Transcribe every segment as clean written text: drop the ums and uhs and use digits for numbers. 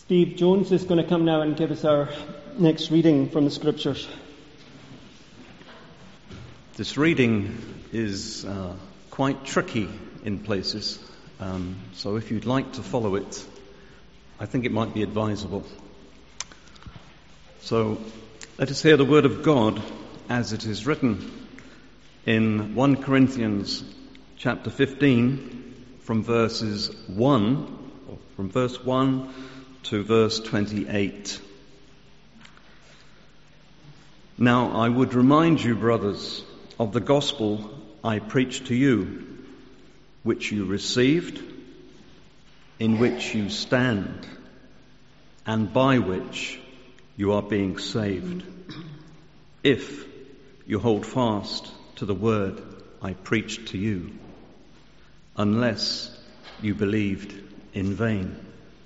Steve Jones is going to come now and give us our next reading from the Scriptures. This reading is quite tricky in places, so if you'd like to follow it, I think it might be advisable. So let us hear the word of God as it is written in 1 Corinthians chapter 15 from verse 1 to verse 28. Now I would remind you, brothers, of the gospel I preached to you, which you received, in which you stand, and by which you are being saved, if you hold fast to the word I preached to you, unless you believed in vain.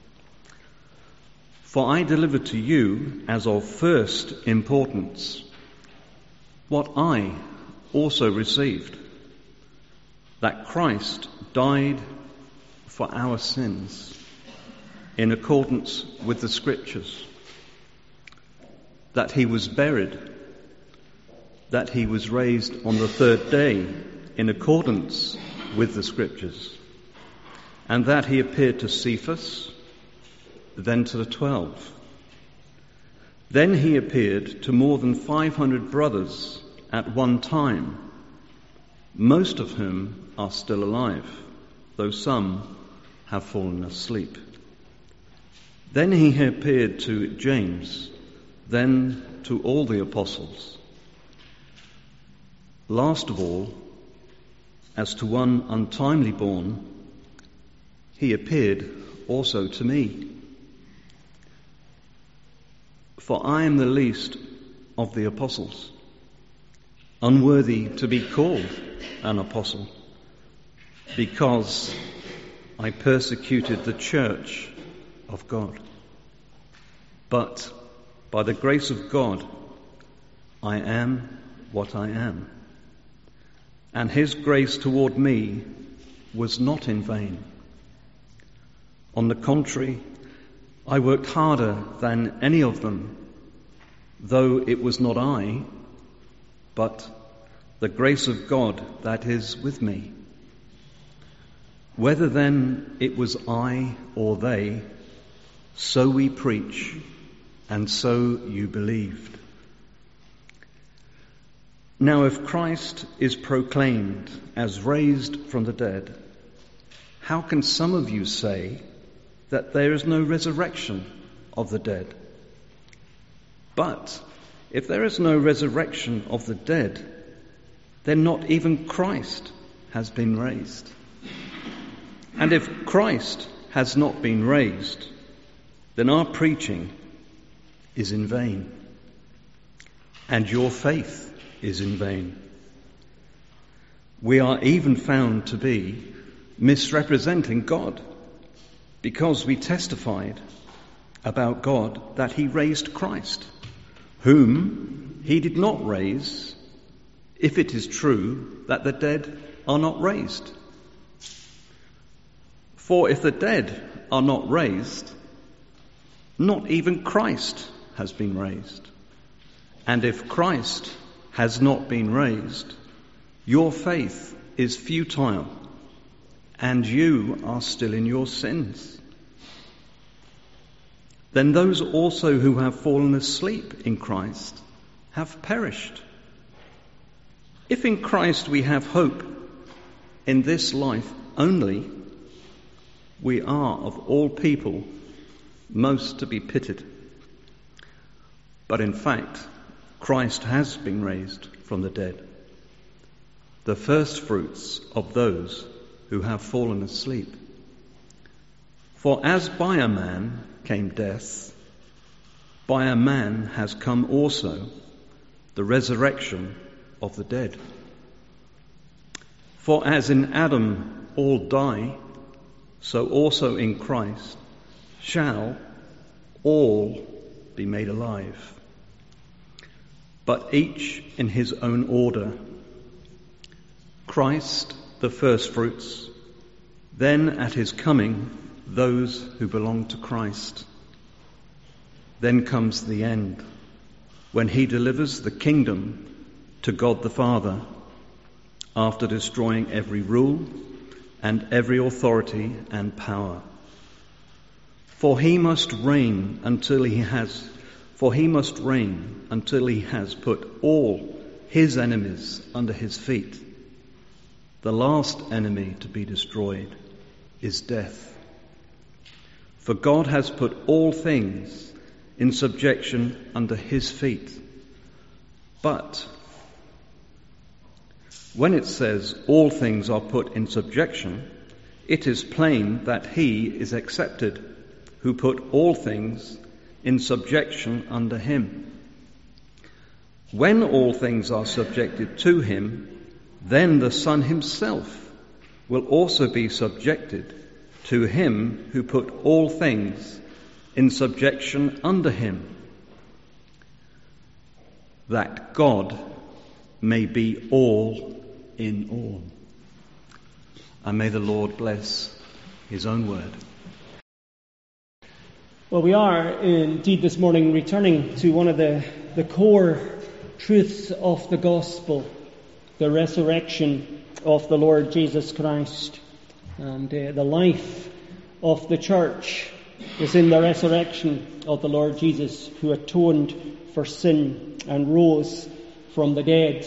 For I delivered to you as of first importance what I also received, that Christ died for our sins in accordance with the Scriptures, that he was buried, that he was raised on the third day in accordance with the Scriptures, and that he appeared to Cephas, then to the 12. Then he appeared to more than 500 brothers at one time, most of whom are still alive, though some have fallen asleep. Then he appeared to James, then to all the apostles. Last of all, as to one untimely born, he appeared also to me. For I am the least of the apostles, unworthy to be called an apostle, because I persecuted the church of God. But by the grace of God, I am what I am. And his grace toward me was not in vain. On the contrary, I worked harder than any of them, though it was not I, but the grace of God that is with me. Whether then it was I or they, so we preach, and so you believed. Now if Christ is proclaimed as raised from the dead, how can some of you say that there is no resurrection of the dead? But if there is no resurrection of the dead, then not even Christ has been raised. And if Christ has not been raised, then our preaching is in vain, and your faith is in vain. We are even found to be misrepresenting God, because we testified about God that he raised Christ, whom he did not raise, if it is true that the dead are not raised. For if the dead are not raised, not even Christ has been raised. And if Christ has not been raised, your faith is futile, and you are still in your sins. Then those also who have fallen asleep in Christ have perished. If in Christ we have hope in this life only, we are of all people most to be pitied. But in fact, Christ has been raised from the dead, the first fruits of those who have fallen asleep. For as by a man came death, by a man has come also the resurrection of the dead. For as in Adam all die, so also in Christ shall all be made alive. But each in his own order. Christ the firstfruits, then at his coming those who belong to Christ. Then comes the end, when he delivers the kingdom to God the Father, after destroying every rule and every authority and power. For he must reign until he has put all his enemies under his feet. The last enemy to be destroyed is death. For God has put all things in subjection under his feet. But when it says all things are put in subjection, it is plain that he is accepted who put all things in subjection under him. When all things are subjected to him, then the Son himself will also be subjected to him who put all things in subjection under him, that God may be all in all. And may the Lord bless his own word. Well, we are indeed this morning returning to one of the core truths of the gospel, the resurrection of the Lord Jesus Christ. And the life of the church is in the resurrection of the Lord Jesus, who atoned for sin and rose from the dead.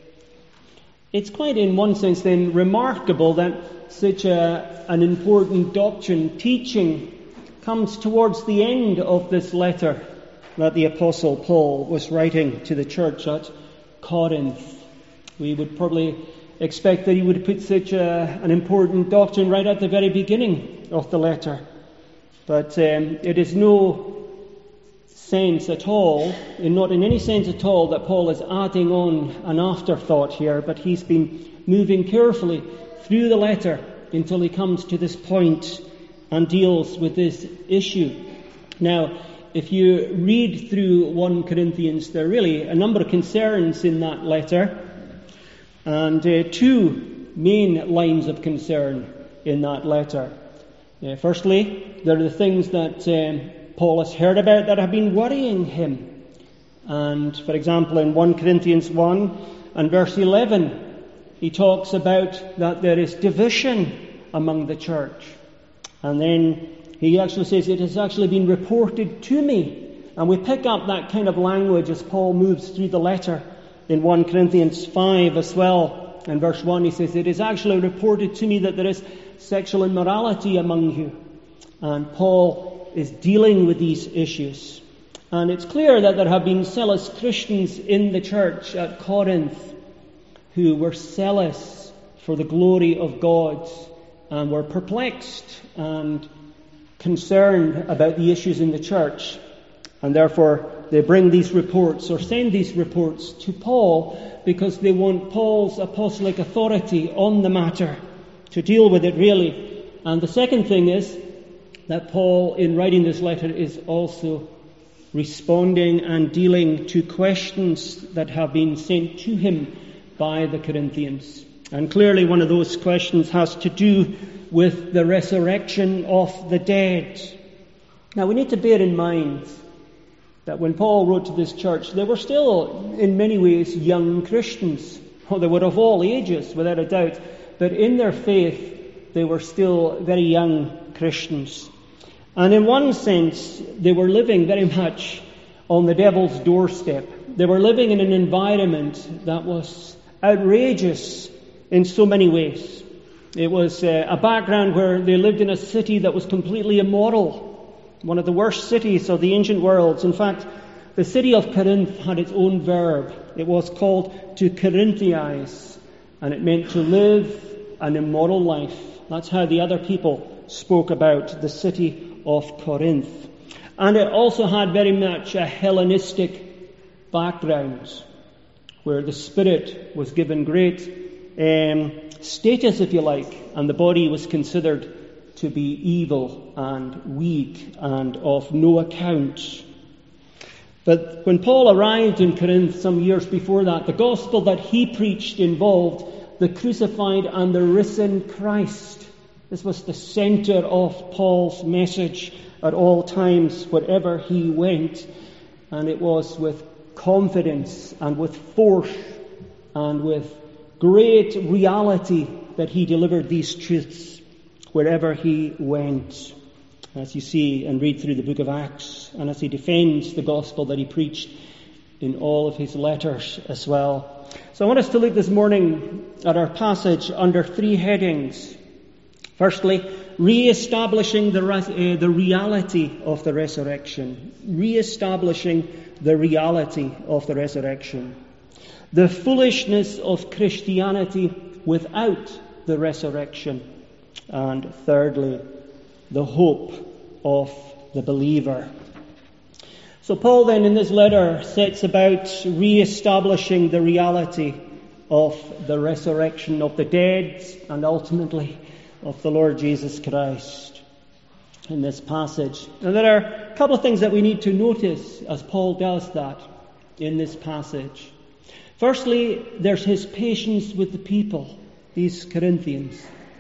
It's quite, in one sense then, remarkable that such an important doctrine, teaching, comes towards the end of this letter that the Apostle Paul was writing to the church at Corinth. We would probably expect that he would put such an important doctrine right at the very beginning of the letter. But it is no sense at all, not in any sense at all, that Paul is adding on an afterthought here, but he's been moving carefully through the letter until he comes to this point and deals with this issue. Now, if you read through 1 Corinthians, there are really a number of concerns in that letter, and two main lines of concern in that letter. Firstly, there are the things that Paul has heard about that have been worrying him. And, for example, in 1 Corinthians 1 and verse 11, he talks about that there is division among the church. And then he actually says, it has actually been reported to me. And we pick up that kind of language as Paul moves through the letter in 1 Corinthians 5 as well. In verse 1 he says, it is actually reported to me that there is sexual immorality among you. And Paul is dealing with these issues. And it's clear that there have been zealous Christians in the church at Corinth who were zealous for the glory of God and were perplexed and concerned about the issues in the church. And therefore they bring these reports or send these reports to Paul because they want Paul's apostolic authority on the matter to deal with it really. And the second thing is that Paul, in writing this letter, is also responding and dealing to questions that have been sent to him by the Corinthians. And clearly one of those questions has to do with the resurrection of the dead. Now we need to bear in mind that when Paul wrote to this church, they were still in many ways young Christians. Well, they were of all ages, without a doubt. But in their faith, they were still very young Christians. And in one sense, they were living very much on the devil's doorstep. They were living in an environment that was outrageous in so many ways. It was a background where they lived in a city that was completely immoral, one of the worst cities of the ancient world. In fact, the city of Corinth had its own verb. It was called to Corinthize, and it meant to live an immoral life. That's how the other people spoke about the city of Corinth. And it also had very much a Hellenistic background, where the spirit was given great status, if you like, and the body was considered to be evil and weak and of no account. But when Paul arrived in Corinth some years before that, the gospel that he preached involved the crucified and the risen Christ. This was the center of Paul's message at all times, wherever he went. And it was with confidence and with force and with great reality that he delivered these truths wherever he went. As you see and read through the book of Acts, and as he defends the gospel that he preached in all of his letters as well. So I want us to look this morning at our passage under three headings. Firstly, re-establishing the reality of the resurrection. Re-establishing the reality of the resurrection. The foolishness of Christianity without the resurrection. And thirdly, the hope of the believer. So Paul then in this letter sets about re-establishing the reality of the resurrection of the dead and ultimately of the Lord Jesus Christ in this passage. And there are a couple of things that we need to notice as Paul does that in this passage. Firstly, there's his patience with the people, these Corinthians.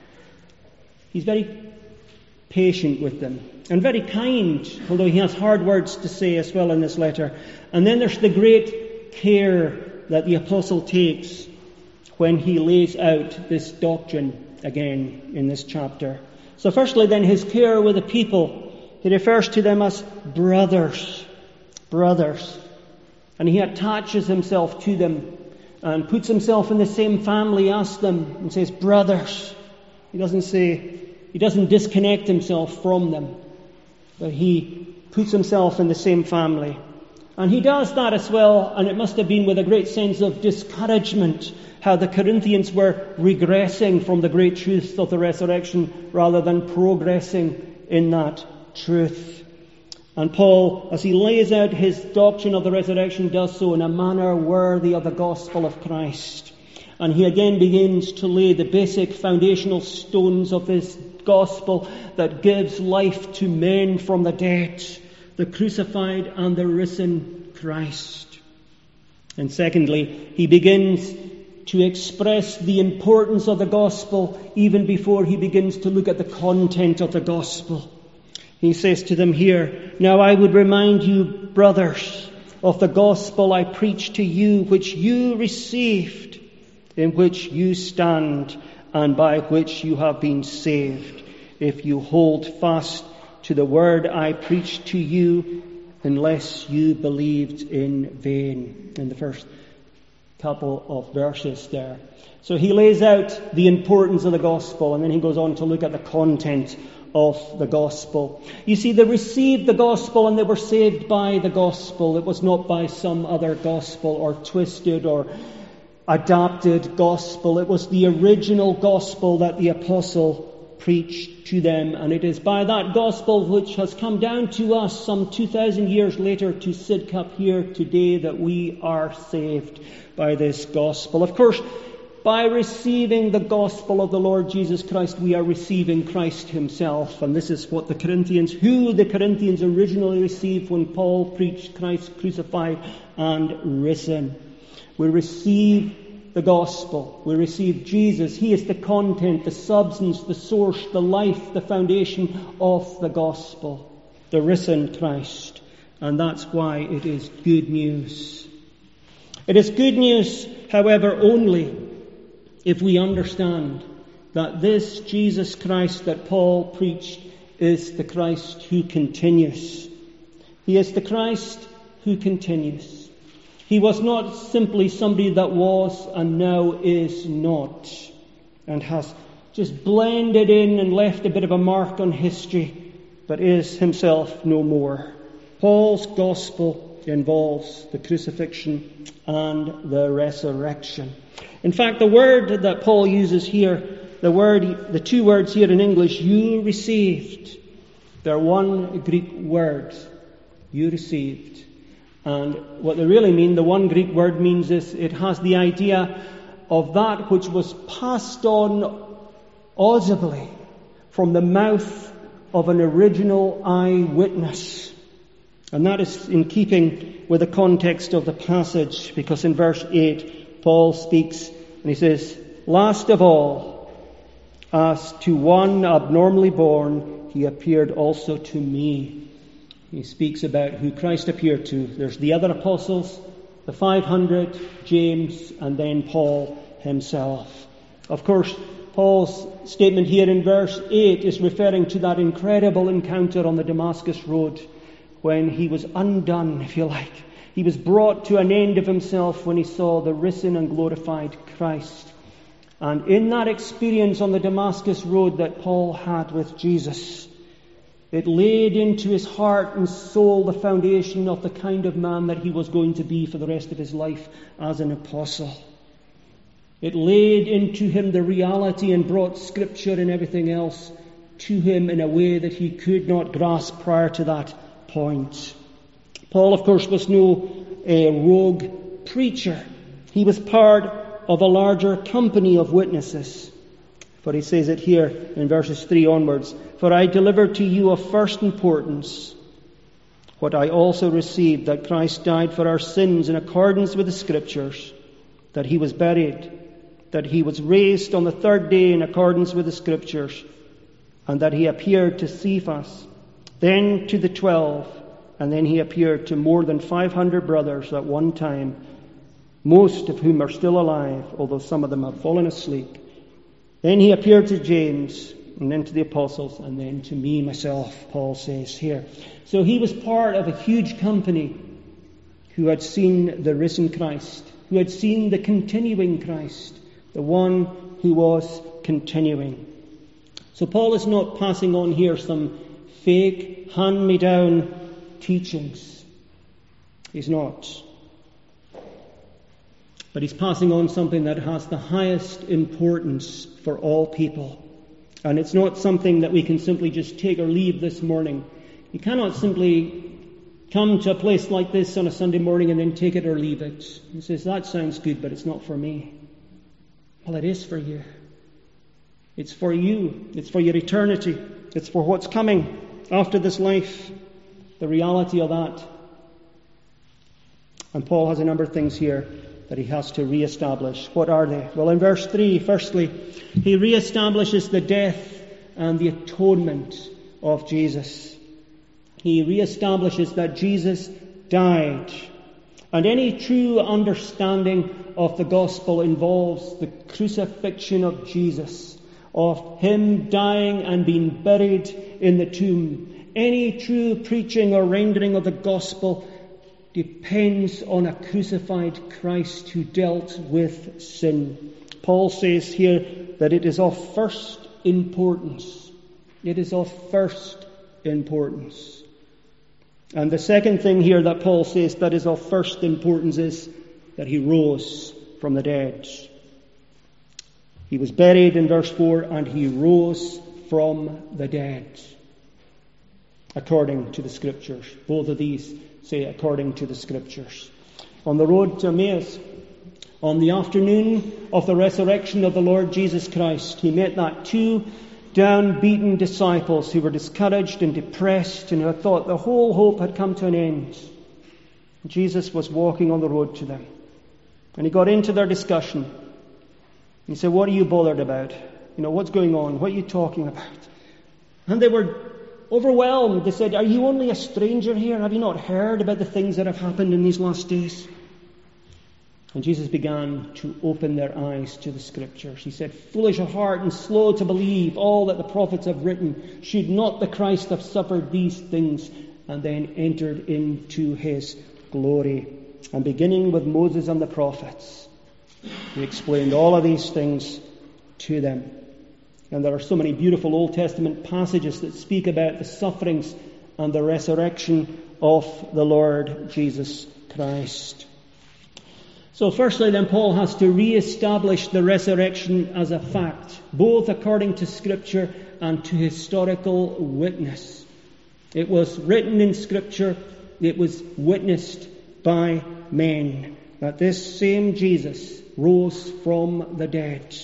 He's very patient with them and very kind, although he has hard words to say as well in this letter. And then there's the great care that the apostle takes when he lays out this doctrine again in this chapter. So firstly then, his care with the people. He refers to them as brothers. Brothers. And he attaches himself to them and puts himself in the same family as them and says brothers. He doesn't disconnect himself from them, but he puts himself in the same family. And he does that as well, and it must have been with a great sense of discouragement, how the Corinthians were regressing from the great truth of the resurrection rather than progressing in that truth. And Paul, as he lays out his doctrine of the resurrection, does so in a manner worthy of the gospel of Christ. And he again begins to lay the basic foundational stones of this gospel that gives life to men from the dead, the crucified and the risen Christ. And secondly, he begins to express the importance of the gospel even before he begins to look at the content of the gospel. He says to them here, "Now I would remind you, brothers, of the gospel I preached to you, which you received, in which you stand, and by which you have been saved, if you hold fast to the word I preached to you, unless you believed in vain." In the first couple of verses there. So he lays out the importance of the gospel, and then he goes on to look at the content of the gospel. You see, they received the gospel and they were saved by the gospel. It was not by some other gospel or twisted or adapted gospel. It was the original gospel that the apostle preached to them, and it is by that gospel which has come down to us some 2,000 years later to Sidcup here today that we are saved by this gospel. Of course, by receiving the gospel of the Lord Jesus Christ, we are receiving Christ himself. And this is what the Corinthians originally received when Paul preached Christ crucified and risen. We receive the gospel. We receive Jesus. He is the content, the substance, the source, the life, the foundation of the gospel, the risen Christ. And that's why it is good news. It is good news, however, only if we understand that this Jesus Christ that Paul preached is the Christ who continues. He is the Christ who continues. He was not simply somebody that was and now is not, and has just blended in and left a bit of a mark on history, but is himself no more. Paul's gospel involves the crucifixion and the resurrection. In fact, the word that Paul uses here, the two words here in English, you received, they're one Greek word. You received. And what they really mean, the one Greek word means is it has the idea of that which was passed on audibly from the mouth of an original eyewitness. And that is in keeping with the context of the passage, because in verse 8, Paul speaks and he says, "Last of all, As to one abnormally born, he appeared also to me. He speaks about who Christ appeared to. There's the other apostles, the 500, James, and then Paul himself. Of course, Paul's statement here in verse 8 is referring to that incredible encounter on the Damascus Road when he was undone, if you like. He was brought to an end of himself when he saw the risen and glorified Christ. And in that experience on the Damascus Road that Paul had with Jesus, it laid into his heart and soul the foundation of the kind of man that he was going to be for the rest of his life as an apostle. It laid into him the reality and brought Scripture and everything else to him in a way that he could not grasp prior to that point. Paul, of course, was no rogue preacher. He was part of a larger company of witnesses. For he says it here in verses 3 onwards, "For I delivered to you of first importance what I also received, that Christ died for our sins in accordance with the Scriptures, that he was buried, that he was raised on the third day in accordance with the Scriptures, and that he appeared to Cephas, then to the 12, and then he appeared to more than 500 brothers at one time, most of whom are still alive, although some of them have fallen asleep. Then he appeared to James, and then to the apostles, and then to me, myself," Paul says here. So he was part of a huge company who had seen the risen Christ, who had seen the continuing Christ, the one who was continuing. So Paul is not passing on here some fake, hand-me-down teachings. He's not. But he's passing on something that has the highest importance for all people. And it's not something that we can simply just take or leave this morning. You cannot simply come to a place like this on a Sunday morning and then take it or leave it. He says, "That sounds good, but it's not for me." Well, it is for you. It's for you. It's for your eternity. It's for what's coming after this life. The reality of that. And Paul has a number of things here that he has to re-establish. What are they? Well, in verse 3, firstly, he re-establishes the death and the atonement of Jesus. He re-establishes that Jesus died. And any true understanding of the gospel involves the crucifixion of Jesus, of him dying and being buried in the tomb. Any true preaching or rendering of the gospel depends on a crucified Christ who dealt with sin. Paul says here that it is of first importance. It is of first importance. And the second thing here that Paul says that is of first importance is that he rose from the dead. He was buried in verse 4, and he rose from the dead, according to the Scriptures. Both of these say according to the Scriptures. On the road to Emmaus, on the afternoon of the resurrection of the Lord Jesus Christ, he met that two down-beaten disciples who were discouraged and depressed and who had thought the whole hope had come to an end. Jesus was walking on the road to them. And he got into their discussion. He said, "What are you bothered about? What's going on? What are you talking about?" And they were overwhelmed. They said, "Are you only a stranger here? Have you not heard about the things that have happened in these last days?" And Jesus began to open their eyes to the Scriptures. He said, "Foolish of heart and slow to believe all that the prophets have written. Should not the Christ have suffered these things and then entered into his glory?" And beginning with Moses and the prophets, he explained all of these things to them. And there are so many beautiful Old Testament passages that speak about the sufferings and the resurrection of the Lord Jesus Christ. So firstly then, Paul has to re-establish the resurrection as a fact, both according to Scripture and to historical witness. It was written in Scripture, it was witnessed by men, that this same Jesus rose from the dead.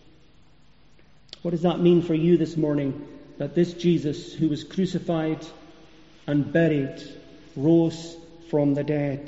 What does that mean for you this morning? That this Jesus, who was crucified and buried, rose from the dead.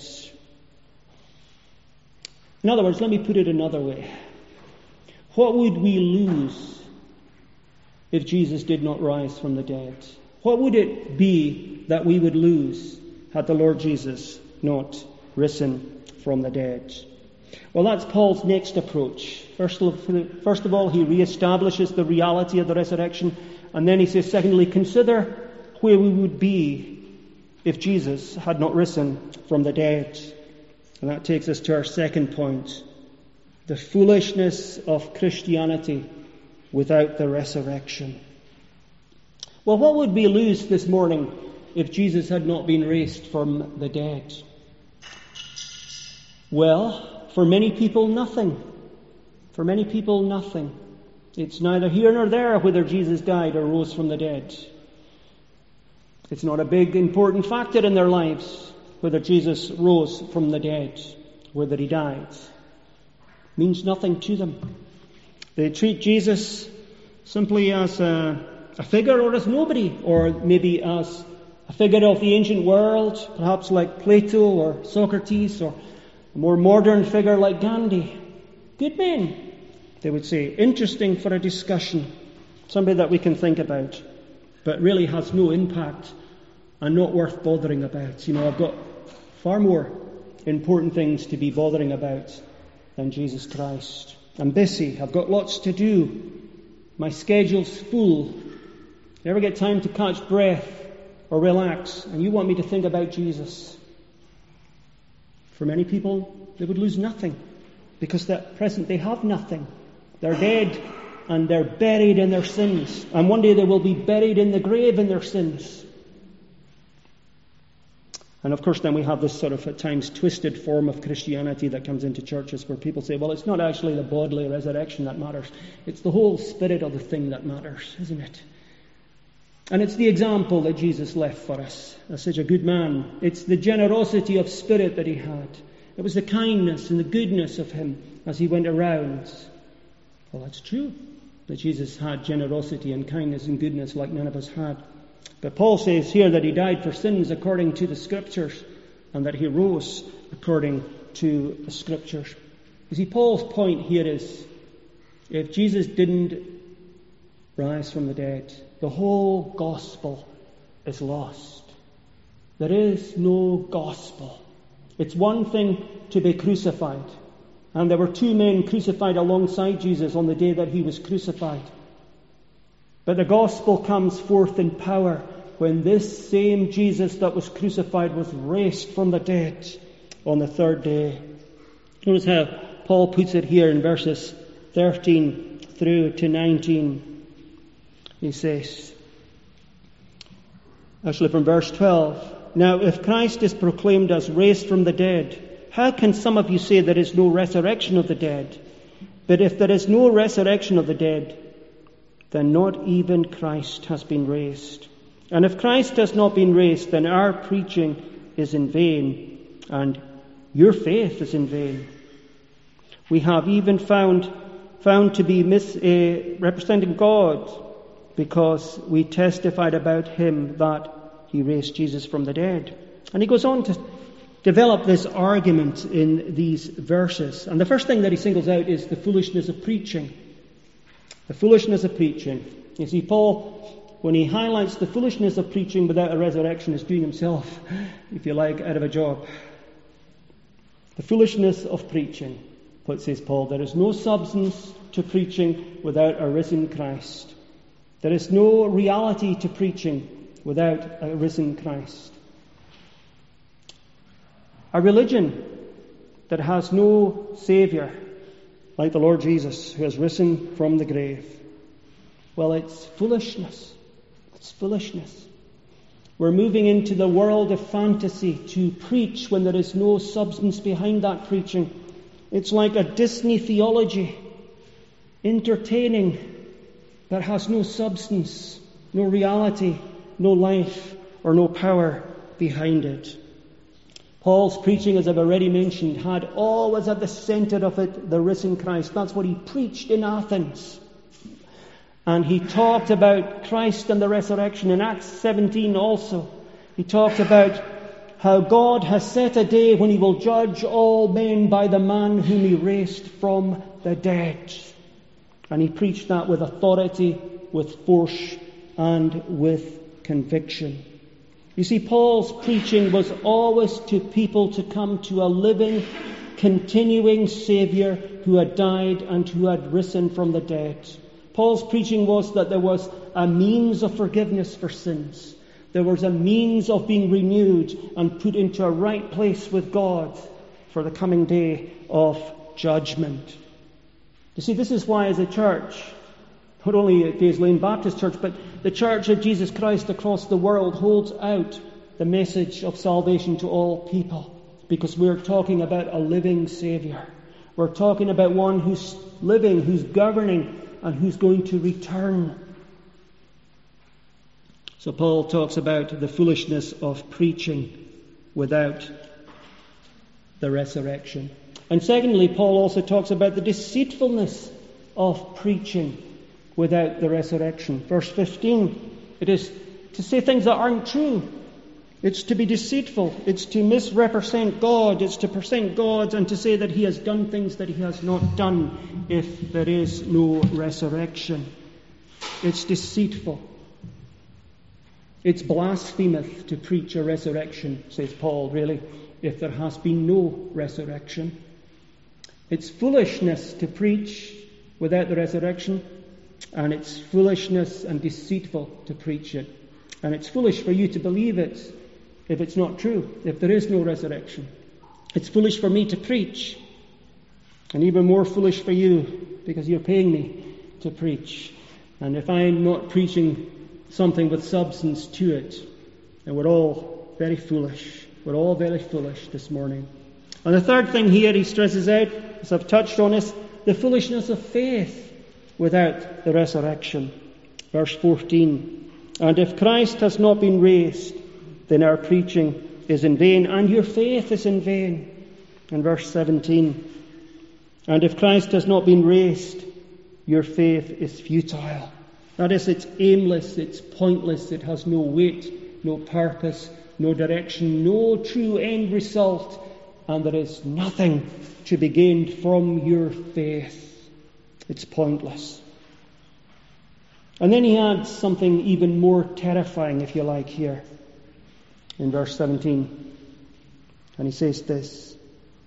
In other words, let me put it another way. What would we lose if Jesus did not rise from the dead? What would it be that we would lose had the Lord Jesus not risen from the dead? Well, that's Paul's next approach. First of all, he reestablishes the reality of the resurrection. And then he says, secondly, consider where we would be if Jesus had not risen from the dead. And that takes us to our second point. The foolishness of Christianity without the resurrection. Well, what would we lose this morning if Jesus had not been raised from the dead? Well, for many people, nothing. For many people, nothing. It's neither here nor there whether Jesus died or rose from the dead. It's not a big, important factor in their lives whether Jesus rose from the dead, whether he died. It means nothing to them. They treat Jesus simply as a figure or as nobody, or maybe as a figure of the ancient world, perhaps like Plato or Socrates, or a more modern figure like Gandhi. Good men, they would say. Interesting for a discussion. Somebody that we can think about, but really has no impact and not worth bothering about. I've got far more important things to be bothering about than Jesus Christ. I'm busy. I've got lots to do. My schedule's full. You ever get time to catch breath or relax, and you want me to think about Jesus? For many people, they would lose nothing, because at present they have nothing. They're dead, and they're buried in their sins. And one day they will be buried in the grave in their sins. And of course then we have this sort of at times twisted form of Christianity that comes into churches where people say, well, it's not actually the bodily resurrection that matters. It's the whole spirit of the thing that matters, isn't it? And it's the example that Jesus left for us as such a good man. It's the generosity of spirit that he had. It was the kindness and the goodness of him as he went around. Well, that's true, that Jesus had generosity and kindness and goodness like none of us had. But Paul says here that he died for sins according to the Scriptures, and that he rose according to the Scriptures. You see, Paul's point here is, if Jesus didn't rise from the dead, the whole gospel is lost. There is no gospel. It's one thing to be crucified. And there were two men crucified alongside Jesus on the day that he was crucified. But the gospel comes forth in power when this same Jesus that was crucified was raised from the dead on the third day. Notice how Paul puts it here in verses 13 through to 19. He says, actually from verse 12, now if Christ is proclaimed as raised from the dead, how can some of you say there is no resurrection of the dead? But if there is no resurrection of the dead, then not even Christ has been raised. And if Christ has not been raised, then our preaching is in vain, and your faith is in vain. We have even found to be representing God, because we testified about him that he raised Jesus from the dead. And he goes on to develop this argument in these verses. And the first thing that he singles out is the foolishness of preaching. The foolishness of preaching. You see, Paul, when he highlights the foolishness of preaching without a resurrection, is doing himself, if you like, out of a job. The foolishness of preaching. But says Paul, there is no substance to preaching without a risen Christ. There is no reality to preaching without a risen Christ. A religion that has no Saviour, like the Lord Jesus, who has risen from the grave, well, it's foolishness. It's foolishness. We're moving into the world of fantasy to preach when there is no substance behind that preaching. It's like a Disney theology, entertaining, that has no substance, no reality, no life, or no power behind it. Paul's preaching, as I've already mentioned, had always at the centre of it the risen Christ. That's what he preached in Athens. And he talked about Christ and the resurrection in Acts 17 also. He talked about how God has set a day when he will judge all men by the man whom he raised from the dead. And he preached that with authority with force and with conviction. You see, Paul's preaching was always to people to come to a living, continuing Saviour who had died and who had risen from the dead. Paul's preaching was that there was a means of forgiveness for sins. There was a means of being renewed and put into a right place with God for the coming day of judgment. You see, this is why as a church, not only at Days Lane Baptist Church, but the Church of Jesus Christ across the world holds out the message of salvation to all people, because we're talking about a living Saviour. We're talking about one who's living, who's governing, and who's going to return. So Paul talks about the foolishness of preaching without the resurrection. And secondly, Paul also talks about the deceitfulness of preaching without the resurrection. Verse 15, it is to say things that aren't true. It's to be deceitful. It's to misrepresent God. It's to present God and to say that He has done things that He has not done if there is no resurrection. It's deceitful. It's blasphemous to preach a resurrection, says Paul, really, if there has been no resurrection. It's foolishness to preach without the resurrection, and it's foolishness and deceitful to preach it. And it's foolish for you to believe it if it's not true, if there is no resurrection. It's foolish for me to preach, and even more foolish for you because you're paying me to preach. And if I'm not preaching something with substance to it, then we're all very foolish. We're all very foolish this morning. And the third thing here he stresses out, as I've touched on, is the foolishness of faith without the resurrection. Verse 14, and if Christ has not been raised, then our preaching is in vain, and your faith is in vain. And verse 17, and if Christ has not been raised, your faith is futile. That is, it's aimless, it's pointless, it has no weight, no purpose, no direction, no true end result, and there is nothing to be gained from your faith. It's pointless. And then he adds something even more terrifying, if you like, here in verse 17. And he says this,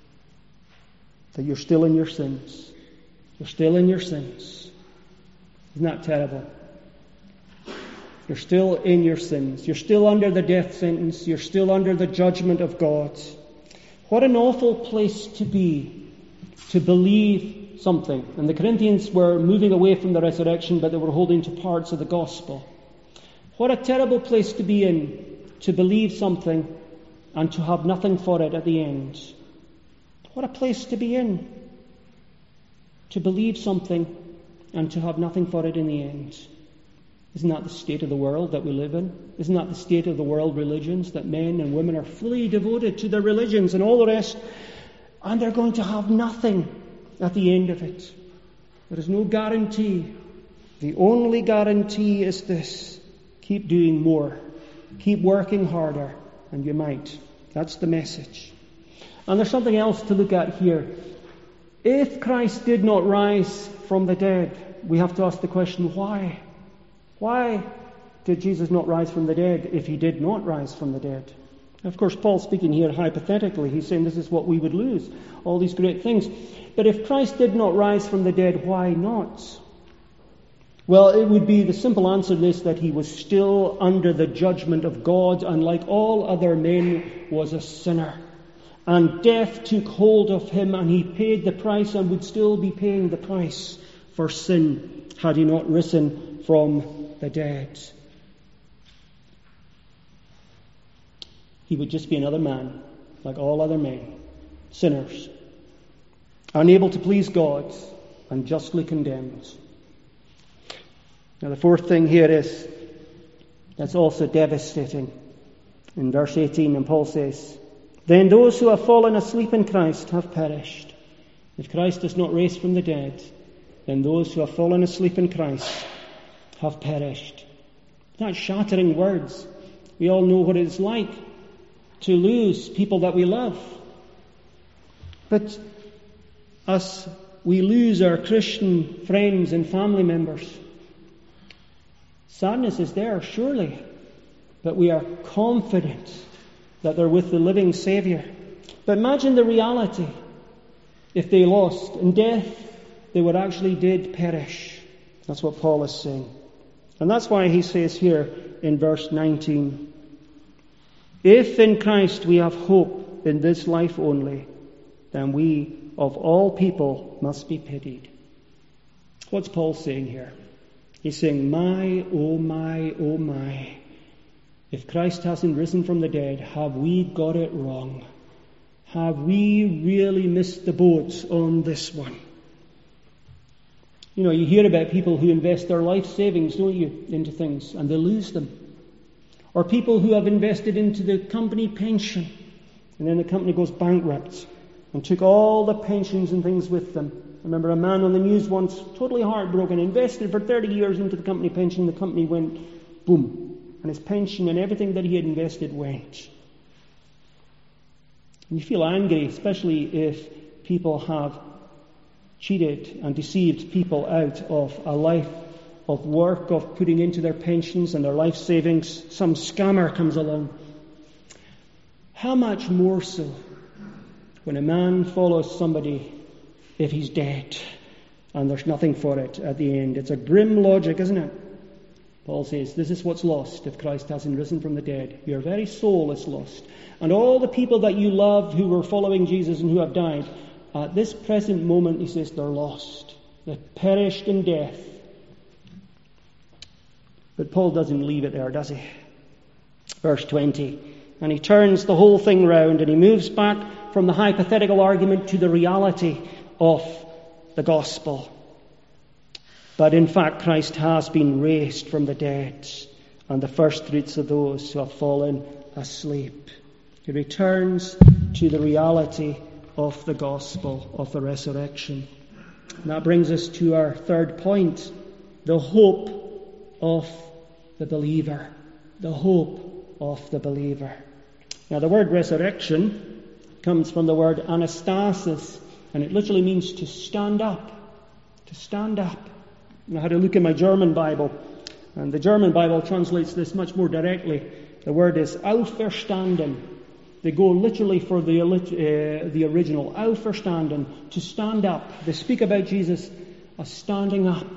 that you're still in your sins. You're still in your sins. Isn't that terrible? You're still in your sins. You're still under the death sentence. You're still under the judgment of God. What an awful place to be, to believe something. And the Corinthians were moving away from the resurrection, but they were holding to parts of the gospel. What a terrible place to be in, to believe something and to have nothing for it at the end. What a place to be in, to believe something and to have nothing for it in the end. Isn't that the state of the world that we live in? Isn't that the state of the world religions, that men and women are fully devoted to their religions and all the rest, and they're going to have nothing at the end of it? There is no guarantee. The only guarantee is this: keep doing more, keep working harder, and you might. That's the message. And there's something else to look at here. If Christ did not rise from the dead, we have to ask the question, why? Why did Jesus not rise from the dead if he did not rise from the dead? Of course, Paul's speaking here hypothetically. He's saying this is what we would lose, all these great things. But if Christ did not rise from the dead, why not? Well, it would be the simple answer to this, that he was still under the judgment of God, and like all other men was a sinner. And death took hold of him, and he paid the price and would still be paying the price for sin had he not risen from the dead. He would just be another man, like all other men, sinners, unable to please God and justly condemned. Now the fourth thing here is, that's also devastating. In verse 18, and Paul says, then those who have fallen asleep in Christ have perished. If Christ is not raised from the dead, then those who have fallen asleep in Christ have perished. That's shattering words. We all know what it's like to lose people that we love. But as we lose our Christian friends and family members, Sadness is there, surely, but we are confident that they're with the living Saviour. But imagine the reality. If they lost in death, they would actually did perish. That's what Paul is saying. And that's why he says here in verse 19, if in Christ we have hope in this life only, then we of all people must be pitied. What's Paul saying here? He's saying, my, oh my, oh my. If Christ hasn't risen from the dead, have we got it wrong? Have we really missed the boat on this one? You know, you hear about people who invest their life savings, don't you, into things, and they lose them. Or people who have invested into the company pension, and then the company goes bankrupt, and took all the pensions and things with them. I remember a man on the news once, totally heartbroken, invested for 30 years into the company pension, the company went boom, and his pension and everything that he had invested went. And you feel angry, especially if people have cheated and deceived people out of a life of work, of putting into their pensions and their life savings. Some scammer comes along. How much more so when a man follows somebody if he's dead and there's nothing for it at the end? It's a grim logic, isn't it? Paul says, this is what's lost if Christ hasn't risen from the dead. Your very soul is lost. And all the people that you love who were following Jesus and who have died, at this present moment, he says, they're lost. They've perished in death. But Paul doesn't leave it there, does he? Verse 20. And he turns the whole thing round and he moves back from the hypothetical argument to the reality of the gospel. But in fact, Christ has been raised from the dead, and the first fruits of those who have fallen asleep. He returns to the reality of the gospel of the resurrection. And that brings us to our third point, the hope of the believer. The hope of the believer. Now the word resurrection comes from the word anastasis, and it literally means to stand up. To stand up. I had a look in my German Bible, and the German Bible translates this much more directly. The word is auferstanden. They go literally for the original, auferstanden, to stand up. They speak about Jesus as standing up.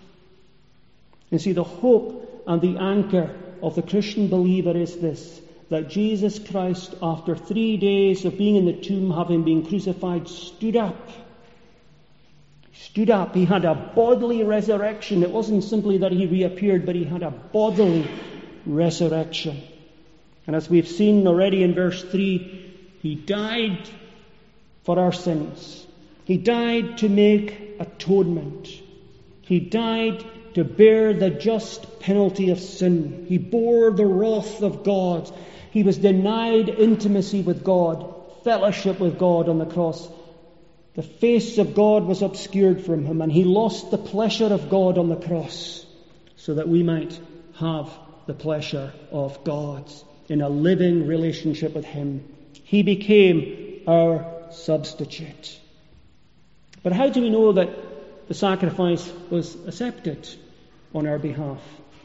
You see, the hope and the anchor of the Christian believer is this, that Jesus Christ, after 3 days of being in the tomb, having been crucified, stood up. Stood up. He had a bodily resurrection. It wasn't simply that he reappeared, but he had a bodily resurrection. And as we've seen already in verse 3, he died for our sins. He died to make atonement. He died to bear the just penalty of sin. He bore the wrath of God. He was denied intimacy with God, fellowship with God on the cross. The face of God was obscured from him, and he lost the pleasure of God on the cross so that we might have the pleasure of God in a living relationship with him. He became our substitute. But how do we know that the sacrifice was accepted on our behalf?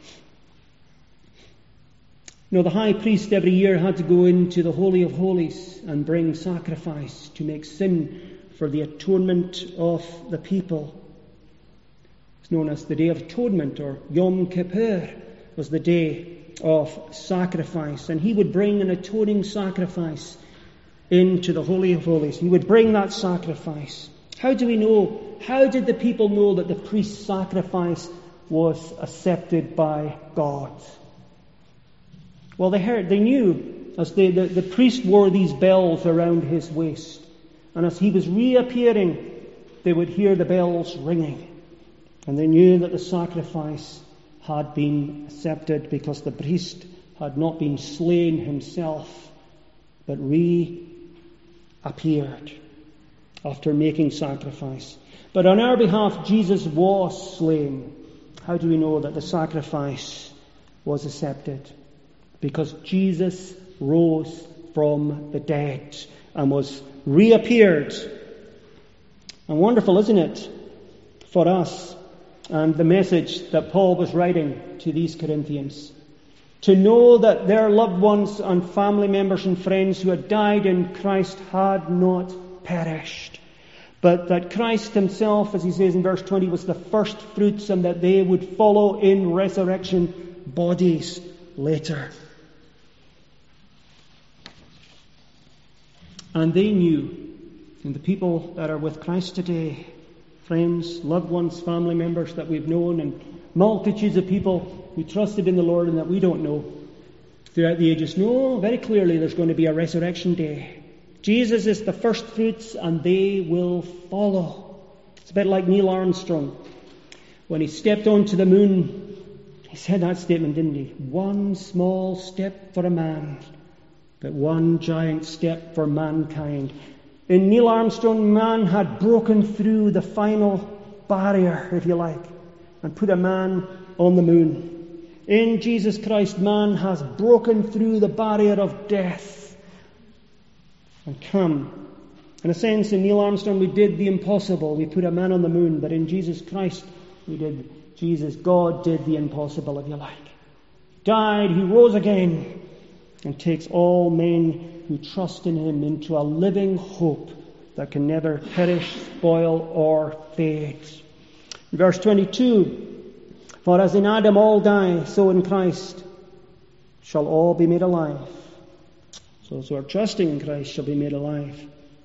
You know, the high priest every year had to go into the Holy of Holies and bring sacrifice to make sin for the atonement of the people. It's known as the Day of Atonement, or Yom Kippur was the day of sacrifice. And he would bring an atoning sacrifice into the Holy of Holies. He would bring that sacrifice. How do we know? How did the people know that the priest's sacrifice was accepted by God? Well, they knew, as the priest wore these bells around his waist. And as he was reappearing, they would hear the bells ringing. And they knew that the sacrifice had been accepted because the priest had not been slain himself, but reappeared after making sacrifice. But on our behalf, Jesus was slain. How do we know that the sacrifice was accepted? Because Jesus rose from the dead and was reappeared. And wonderful, isn't it, for us, and the message that Paul was writing to these Corinthians. To know that their loved ones and family members and friends who had died in Christ had not perished, but that Christ himself, as he says in verse 20, was the first fruits, and that they would follow in resurrection bodies later. And they knew, and the people that are with Christ today, friends, loved ones, family members that we've known, and multitudes of people who trusted in the Lord and that we don't know throughout the ages, know very clearly there's going to be a resurrection day. Jesus is the first fruits, and they will follow. It's a bit like Neil Armstrong. When he stepped onto the moon, he said that statement, didn't he? One small step for a man, but one giant step for mankind. In Neil Armstrong, man had broken through the final barrier, if you like, and put a man on the moon. In Jesus Christ, man has broken through the barrier of death and come. In a sense, in Neil Armstrong, we did the impossible. We put a man on the moon. But in Jesus Christ, God did the impossible, if you like. Died, he rose again, and takes all men who trust in him into a living hope that can never perish, spoil, or fade. Verse 22, for as in Adam all die, so in Christ shall all be made alive. So those who are trusting in Christ shall be made alive.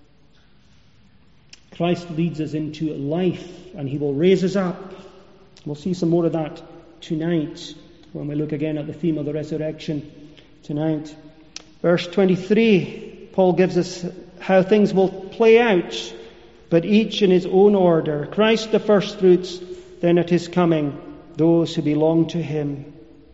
Christ leads us into life, and he will raise us up. We'll see some more of that tonight when we look again at the theme of the resurrection tonight. Verse 23, Paul gives us how things will play out, but each in his own order. Christ the first fruits, then at his coming, those who belong to him.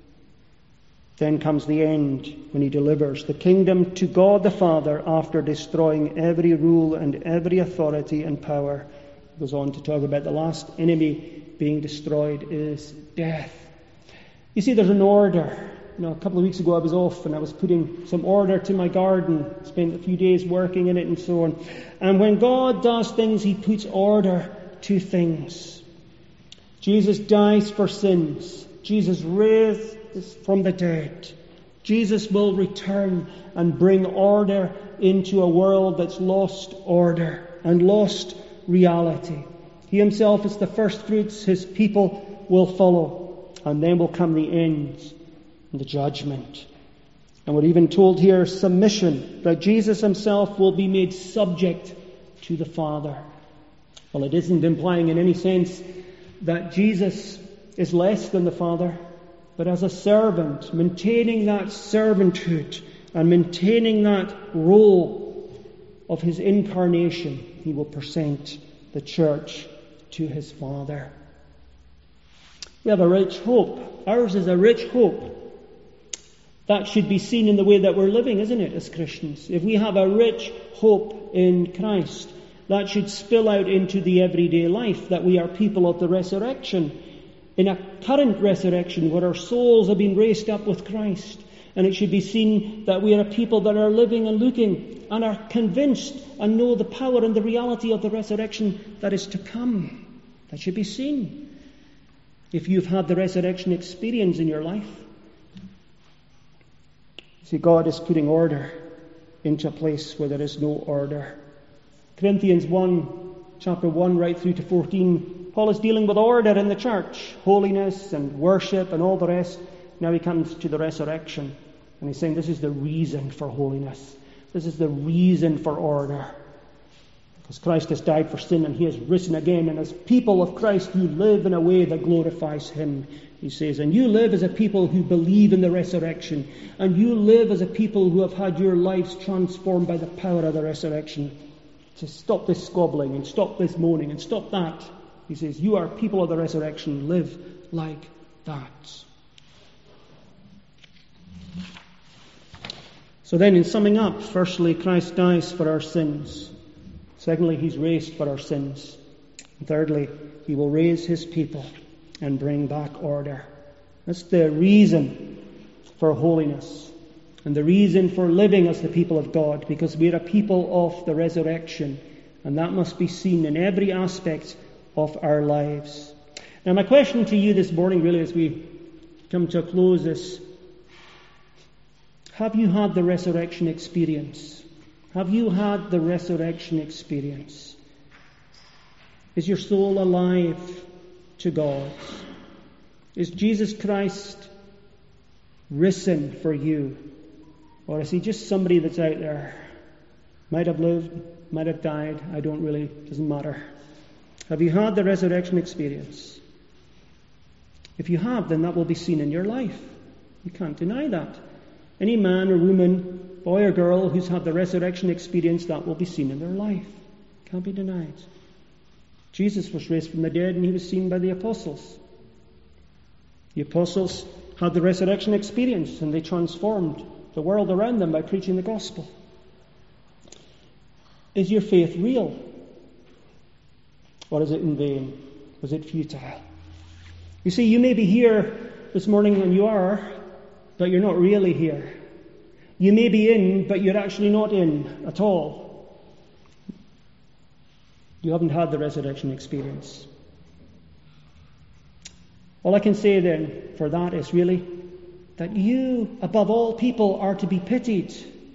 Then comes the end, when he delivers the kingdom to God the Father after destroying every rule and every authority and power. He goes on to talk about the last enemy being destroyed is death. You see, there's an order. A couple of weeks ago I was off and I was putting some order to my garden. Spent a few days working in it and so on. And when God does things, he puts order to things. Jesus dies for sins. Jesus raised from the dead. Jesus will return and bring order into a world that's lost order and lost reality. He himself is the first fruits. His people will follow. And then will come the end and the judgment. And we're even told here, submission, that Jesus himself will be made subject to the Father. Well, it isn't implying in any sense that Jesus is less than the Father, but as a servant, maintaining that servanthood and maintaining that role of his incarnation, he will present the church to his Father. We have a rich hope. Ours is a rich hope. That should be seen in the way that we're living, isn't it, as Christians? If we have a rich hope in Christ, that should spill out into the everyday life, that we are people of the resurrection, in a current resurrection where our souls have been raised up with Christ. And it should be seen that we are a people that are living and looking and are convinced and know the power and the reality of the resurrection that is to come. That should be seen if you've had the resurrection experience in your life. See, God is putting order into a place where there is no order. Corinthians 1, chapter 1, right through to 14, Paul is dealing with order in the church, holiness and worship and all the rest. Now he comes to the resurrection, and he's saying this is the reason for holiness. This is the reason for order. Because Christ has died for sin and he has risen again, and as people of Christ you live in a way that glorifies him. He says, and you live as a people who believe in the resurrection, and you live as a people who have had your lives transformed by the power of the resurrection. To stop this squabbling and stop this moaning and stop that. He says, you are people of the resurrection, live like that. So then, in summing up, firstly, Christ dies for our sins. Secondly, he's raised for our sins. And thirdly, he will raise his people and bring back order. That's the reason for holiness and the reason for living as the people of God, because we are a people of the resurrection, and that must be seen in every aspect of our lives. Now my question to you this morning really as we come to a close is, have you had the resurrection experience? Have you had the resurrection experience? Is your soul alive to God? Is Jesus Christ risen for you? Or is he just somebody that's out there? Might have lived, might have died, doesn't matter. Have you had the resurrection experience? If you have, then that will be seen in your life. You can't deny that. Any man or woman, boy or girl who's had the resurrection experience, that will be seen in their life. Can't be denied. Jesus was raised from the dead and he was seen by the apostles. The apostles had the resurrection experience and they transformed the world around them by preaching the gospel. Is your faith real? Or is it in vain? Was it futile? You see, you may be here this morning and you are, but you're not really here. You may be in, but you're actually not in at all. You haven't had the resurrection experience. All I can say then for that is really that you, above all people, are to be pitied.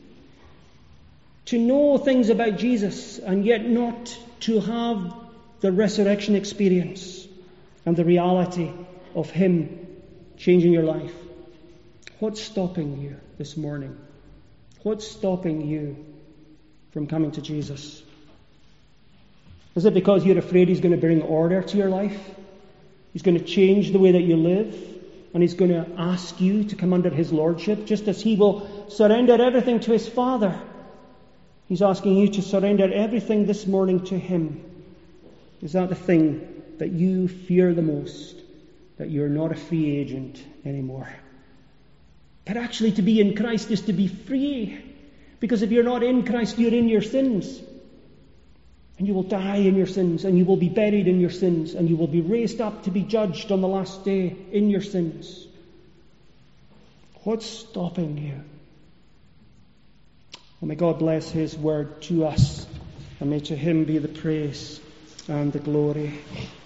To know things about Jesus and yet not to have the resurrection experience and the reality of him changing your life. What's stopping you this morning? What's stopping you from coming to Jesus? Is it because you're afraid he's going to bring order to your life? He's going to change the way that you live? And he's going to ask you to come under his lordship, just as he will surrender everything to his Father. He's asking you to surrender everything this morning to him. Is that the thing that you fear the most? That you're not a free agent anymore? But actually to be in Christ is to be free. Because if you're not in Christ, you're in your sins. And you will die in your sins, and you will be buried in your sins, and you will be raised up to be judged on the last day in your sins. What's stopping you? Well, may God bless his word to us, and may to him be the praise and the glory.